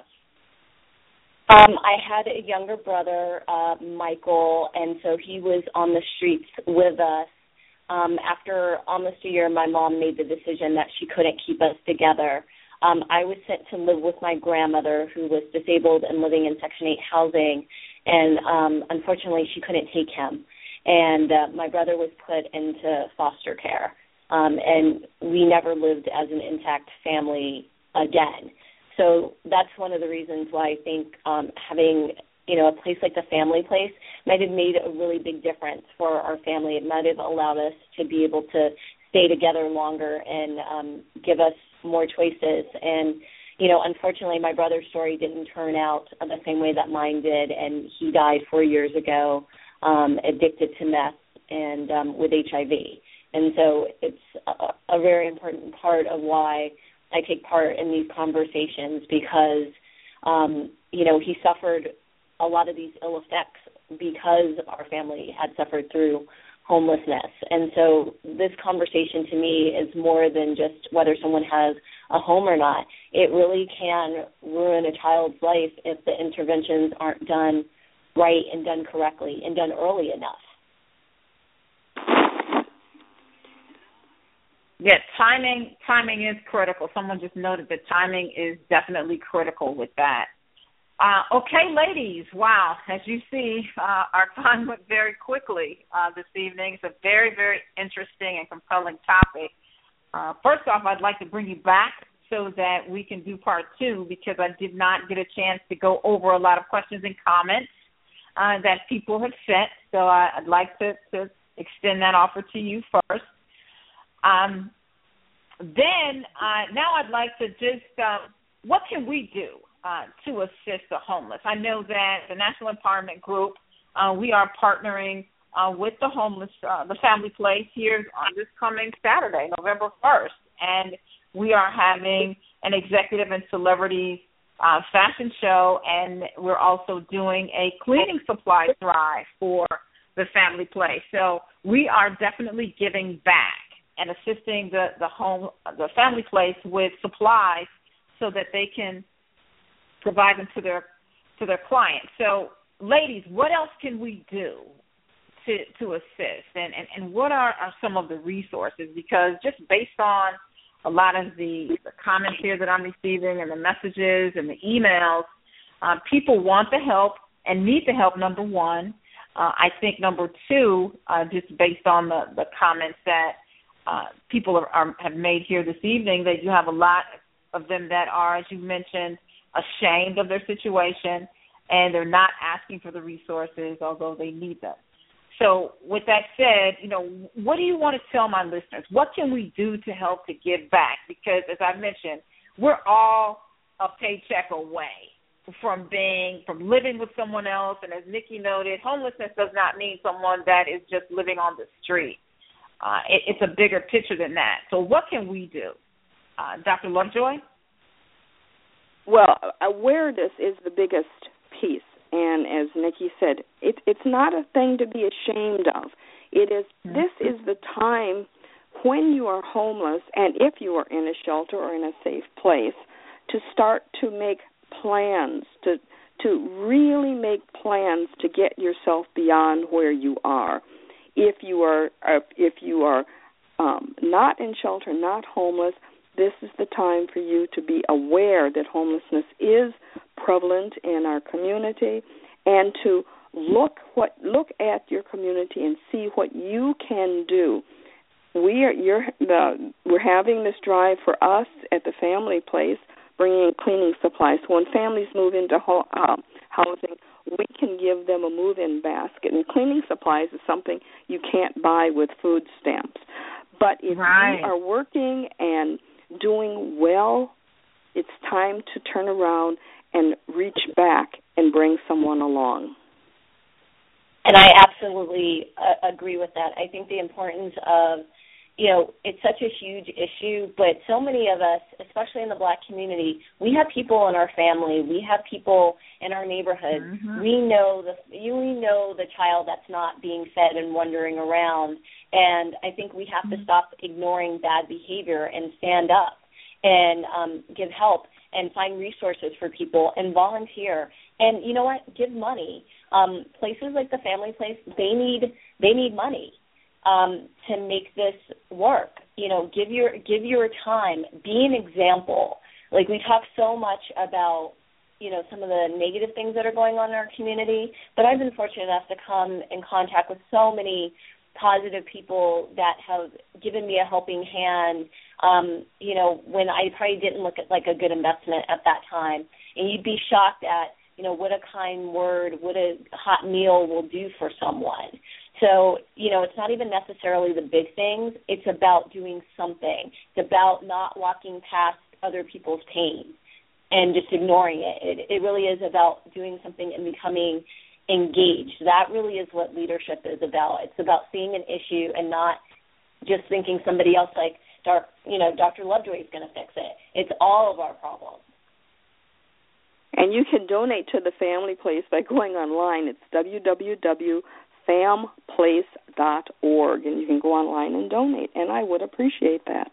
Speaker 3: Um, I had a younger brother, uh, Michael, and so he was on the streets with us. Um, after almost a year, my mom made the decision that she couldn't keep us together. Um, I was sent to live with my grandmother, who was disabled and living in Section eight housing, and um, unfortunately she couldn't take him. And uh, my brother was put into foster care, um, and we never lived as an intact family again. So that's one of the reasons why I think um, having, you know, a place like the family place might have made a really big difference for our family. It might have allowed us to be able to stay together longer and um, give us more choices. And, you know, unfortunately, my brother's story didn't turn out the same way that mine did, and he died four years ago, um, addicted to meth and um, with H I V. And so it's a, a very important part of why I take part in these conversations, because, um, you know, he suffered a lot of these ill effects because our family had suffered through homelessness. And so this conversation to me is more than just whether someone has a home or not. It really can ruin a child's life if the interventions aren't done right and done correctly and done early enough.
Speaker 1: Yeah, timing timing is critical. Someone just noted that timing is definitely critical with that. Uh, okay, ladies, wow, as you see, uh, our time went very quickly uh, this evening. It's a very, very interesting and compelling topic. Uh, first off, I'd like to bring you back so that we can do part two, because I did not get a chance to go over a lot of questions and comments uh, that people have sent. So I, I'd like to, to extend that offer to you first. Um, then, uh, now I'd like to just, uh, what can we do uh, to assist the homeless? I know that the National Empowerment Group, uh, we are partnering uh, with the homeless, uh, the Family Place here on this coming Saturday, November first, and we are having an executive and celebrity uh, fashion show, and we're also doing a cleaning supply drive for the family place. So we are definitely giving back and assisting the, the home, the family place with supplies so that they can provide them to their to their clients. So, ladies, what else can we do to to assist, and, and, and what are, are some of the resources? Because just based on a lot of the, the comments here that I'm receiving and the messages and the emails, uh, people want the help and need the help, number one. Uh, I think number two, uh, just based on the, the comments that uh, people are, are, have made here this evening, that you have a lot of them that are, as you mentioned, ashamed of their situation, and they're not asking for the resources, although they need them. So with that said, you know, what do you want to tell my listeners? What can we do to help to give back? Because, as I mentioned, we're all a paycheck away from being, from living with someone else. And as Nikki noted, homelessness does not mean someone that is just living on the street. Uh, it, it's a bigger picture than that. So what can we do? Uh, Doctor Lovejoy?
Speaker 2: Well, awareness is the biggest piece. And as Nikki said, it, it's not a thing to be ashamed of. It is. Mm-hmm. This is the time when you are homeless, and if you are in a shelter or in a safe place, to start to make plans, to to really make plans to get yourself beyond where you are. If you are if you are um, not in shelter, not homeless, this is the time for you to be aware that homelessness is prevalent in our community, and to look what look at your community and see what you can do. We are you're the, we're having this drive for us at the family place, bringing in cleaning supplies. So when families move into ho- uh, housing, we can give them a move-in basket. And cleaning supplies is something you can't buy with food stamps. But if
Speaker 1: right.
Speaker 2: you are working and doing well, it's time to turn around and reach back and bring someone along.
Speaker 3: And I absolutely uh, agree with that. I think the importance of, you know, it's such a huge issue, but so many of us, especially in the Black community, we have people in our family, we have people in our neighborhood. Mm-hmm. We know the we know the child that's not being fed and wandering around, and I think we have mm-hmm. to stop ignoring bad behavior and stand up and um, give help and find resources for people and volunteer. And you know what? Give money. Um, places like the family place, they need they need money. Um, to make this work. You know, give your give your time. Be an example. Like, we talk so much about, you know, some of the negative things that are going on in our community, but I've been fortunate enough to come in contact with so many positive people that have given me a helping hand, um, you know, when I probably didn't look at, like, a good investment at that time. And you'd be shocked at, you know, what a kind word, what a hot meal will do for someone. So, you know, it's not even necessarily the big things. It's about doing something. It's about not walking past other people's pain and just ignoring it. It, it really is about doing something and becoming engaged. That really is what leadership is about. It's about seeing an issue and not just thinking somebody else, like, you know, Doctor Lovejoy is going to fix it. It's all of our problems.
Speaker 2: And you can donate to the Family Place by going online. It's w w w dot fam place dot org, and you can go online and donate, and I would appreciate that.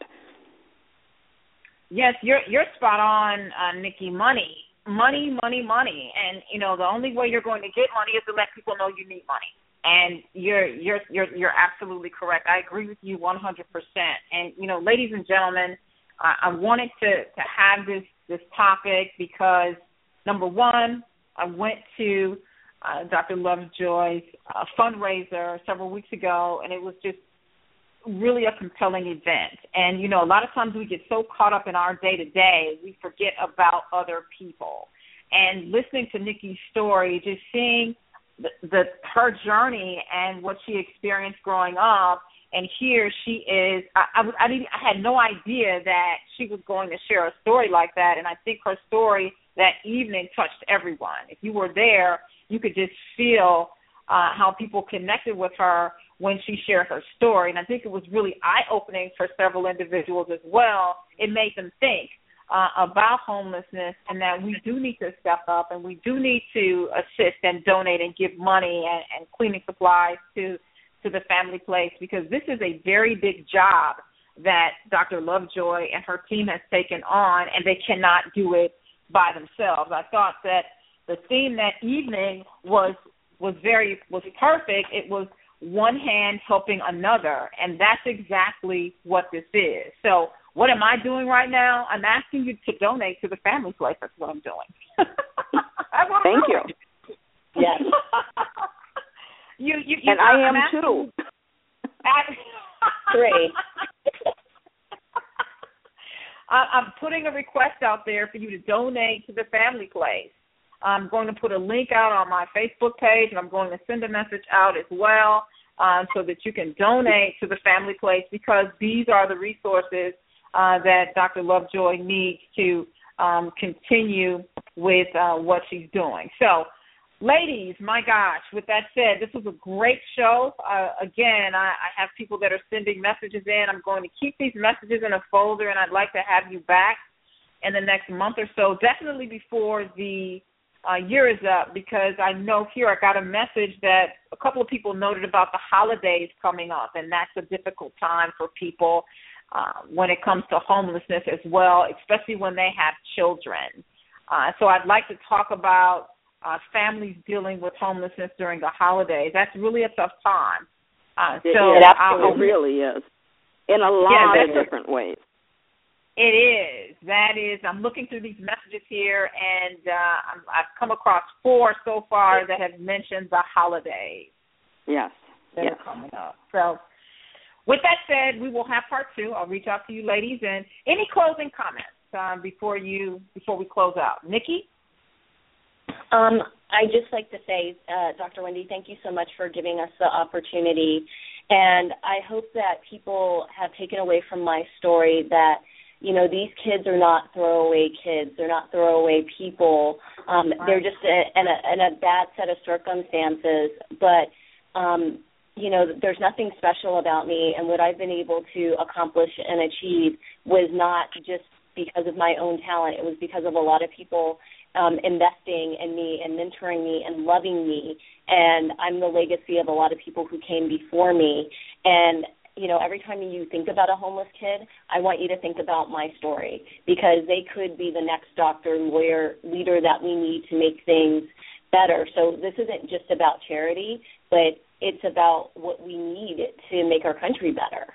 Speaker 1: Yes, you're you're spot on, uh, Nikki. Money, money, money, money, and you know the only way you're going to get money is to let people know you need money. And you're you're you're you're absolutely correct. I agree with you one hundred percent. And you know, ladies and gentlemen, I, I wanted to to have this this topic because number one, I went to Uh, Doctor Lovejoy's uh, fundraiser several weeks ago, and it was just really a compelling event. And, you know, a lot of times we get so caught up in our day-to-day, we forget about other people. And listening to Nikki's story, just seeing the, the her journey and what she experienced growing up, and here she is, I, I, I, didn't, I had no idea that she was going to share a story like that, and I think her story that evening touched everyone. If you were there, you could just feel uh, how people connected with her when she shared her story. And I think it was really eye-opening for several individuals as well. It made them think uh, about homelessness, and that we do need to step up and we do need to assist and donate and give money and, and cleaning supplies to to the family place, because this is a very big job that Doctor Lovejoy and her team has taken on, and they cannot do it by themselves. I thought that the theme that evening was was very was perfect. It was one hand helping another, and that's exactly what this is. So what am I doing right now? I'm asking you to donate to the family place. That's what I'm doing.
Speaker 2: Thank you.
Speaker 3: Yes.
Speaker 1: you, you, you,
Speaker 2: and I am
Speaker 1: asking,
Speaker 2: too.
Speaker 3: Three.
Speaker 1: I'm putting a request out there for you to donate to the family place. I'm going to put a link out on my Facebook page, and I'm going to send a message out as well uh, so that you can donate to the family place, because these are the resources uh, that Doctor Lovejoy needs to um, continue with uh, what she's doing. So, ladies, my gosh, with that said, this was a great show. Uh, again, I, I have people that are sending messages in. I'm going to keep these messages in a folder, and I'd like to have you back in the next month or so, definitely before the uh, year is up, because I know here I got a message that a couple of people noted about the holidays coming up, and that's a difficult time for people uh, when it comes to homelessness as well, especially when they have children. Uh, so I'd like to talk about Uh, families dealing with homelessness during the holidays. That's really a tough time. Uh,
Speaker 2: it,
Speaker 1: so
Speaker 2: it absolutely really is, in a lot
Speaker 1: yeah,
Speaker 2: of different ways.
Speaker 1: It is. That is. I'm looking through these messages here, and uh, I'm, I've come across four so far that have mentioned the holidays.
Speaker 2: Yes.
Speaker 1: That
Speaker 2: yes.
Speaker 1: are coming up. So, with that said, we will have part two. I'll reach out to you, ladies, and any closing comments uh, before you before we close out, Nikki.
Speaker 3: Um, I'd just like to say, uh, Doctor Wendy, thank you so much for giving us the opportunity. And I hope that people have taken away from my story that, you know, these kids are not throwaway kids. They're not throwaway people. Um, right. They're just a, in, a, in a bad set of circumstances. But, um, you know, there's nothing special about me. And what I've been able to accomplish and achieve was not just because of my own talent. It was because of a lot of people Um, investing in me and mentoring me and loving me, and I'm the legacy of a lot of people who came before me. And, you know, every time you think about a homeless kid, I want you to think about my story, because they could be the next doctor, lawyer, leader that we need to make things better. So this isn't just about charity, but it's about what we need to make our country better.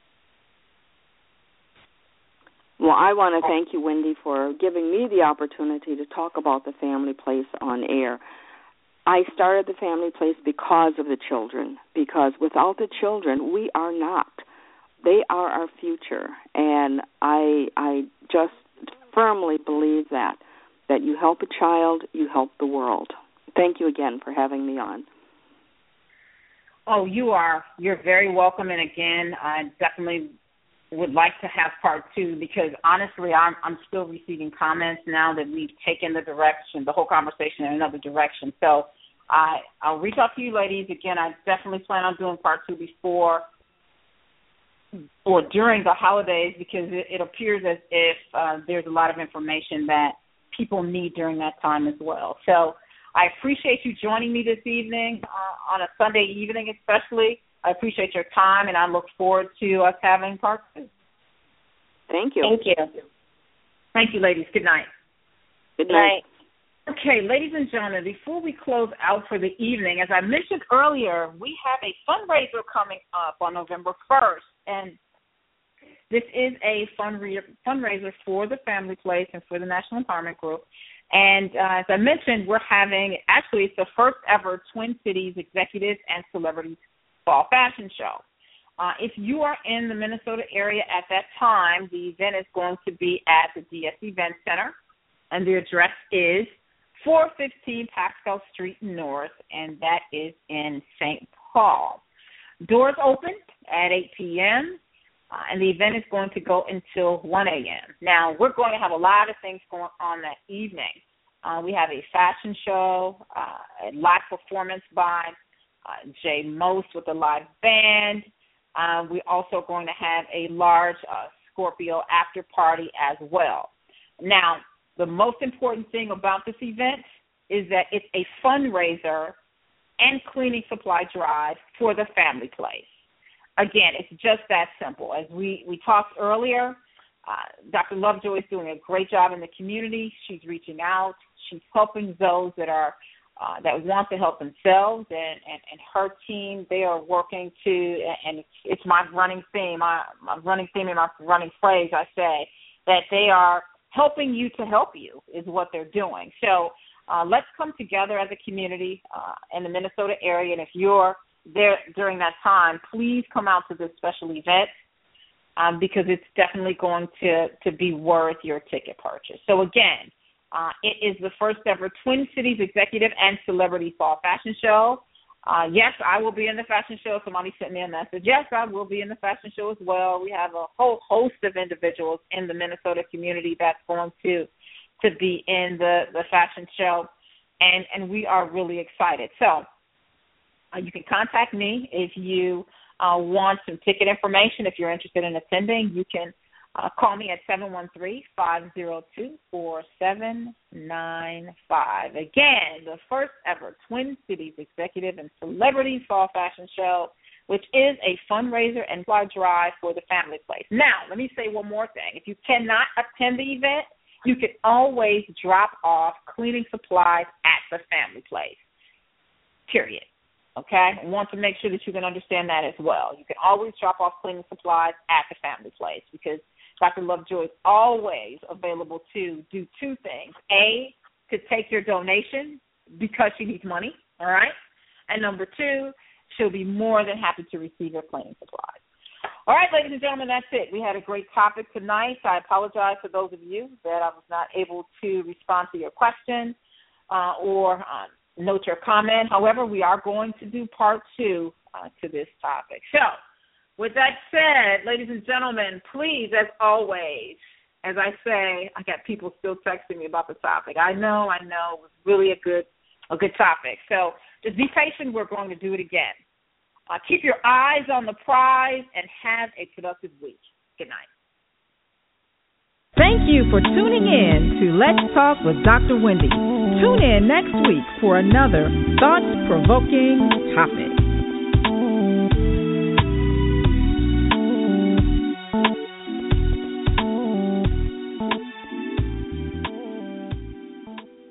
Speaker 2: Well, I want to thank you, Wendy, for giving me the opportunity to talk about the family place on air. I started the family place because of the children, because without the children, we are not. They are our future, and I I just firmly believe that, that you help a child, you help the world. Thank you again for having me on.
Speaker 1: Oh, you are. You're very welcome, and again, I definitely would like to have part two, because honestly, I'm I'm still receiving comments now that we've taken the direction, the whole conversation in another direction. So I I'll reach out to you, ladies. Again, I definitely plan on doing part two before or during the holidays, because it, it appears as if uh, there's a lot of information that people need during that time as well. So I appreciate you joining me this evening uh, on a Sunday evening, especially. I appreciate your time, and I look forward to us having part two.
Speaker 2: Thank you.
Speaker 3: Thank you.
Speaker 1: Thank you, ladies. Good night.
Speaker 2: Good night.
Speaker 1: Okay, ladies and gentlemen, before we close out for the evening, as I mentioned earlier, we have a fundraiser coming up on November first, and this is a fundraiser for the Family Place and for the National Empowerment Group. And uh, as I mentioned, we're having, actually, it's the first ever Twin Cities Executives and Celebrities Fall Fashion Show. Uh, if you are in the Minnesota area at that time, the event is going to be at the D S Event Center, and the address is four fifteen Pascal Street North, and that is in Saint Paul. Doors open at eight p.m., uh, and the event is going to go until one a.m. Now, we're going to have a lot of things going on that evening. Uh, we have a fashion show, uh, a live performance by Uh, Jay Most with a live band. Uh, we're also going to have a large uh, Scorpio after party as well. Now, the most important thing about this event is that it's a fundraiser and cleaning supply drive for the family place. Again, it's just that simple. As we, we talked earlier, uh, Doctor Lovejoy is doing a great job in the community. She's reaching out. She's helping those that are uh, that want to help themselves, and, and, and her team, they are working to, and it's, it's my running theme, my, my running theme and my running phrase, I say, that they are helping you to help you is what they're doing. So uh, let's come together as a community uh, in the Minnesota area, and if you're there during that time, please come out to this special event um, because it's definitely going to, to be worth your ticket purchase. So again, uh, it is the first ever Twin Cities Executive and Celebrity Fall Fashion Show. Uh, yes, I will be in the fashion show. Somebody sent me a message. Yes, I will be in the fashion show as well. We have a whole host of individuals in the Minnesota community that's going to to be in the, the fashion show, and, and we are really excited. So uh, you can contact me if you uh, want some ticket information. If you're interested in attending, you can uh, call me at seven one three, five zero two, four seven nine five. Again, the first ever Twin Cities Executive and Celebrity Fall Fashion Show, which is a fundraiser and fly drive for the family place. Now, let me say one more thing. If you cannot attend the event, you can always drop off cleaning supplies at the family place, period. Okay? I want to make sure that you can understand that as well. You can always drop off cleaning supplies at the family place because Doctor Lovejoy is always available to do two things. A, to take your donation because she needs money, all right? And number two, she'll be more than happy to receive your cleaning supplies. All right, ladies and gentlemen, that's it. We had a great topic tonight. I apologize for those of you that I was not able to respond to your question uh, or uh, note your comment. However, we are going to do part two uh, to this topic. So, with that said, ladies and gentlemen, please, as always, as I say, I got people still texting me about the topic. I know, I know, it was really a good, a good topic. So just be patient. We're going to do it again. Uh, keep your eyes on the prize and have a productive week. Good night.
Speaker 4: Thank you for tuning in to Let's Talk with Doctor Wendy. Tune in next week for another thought-provoking topic.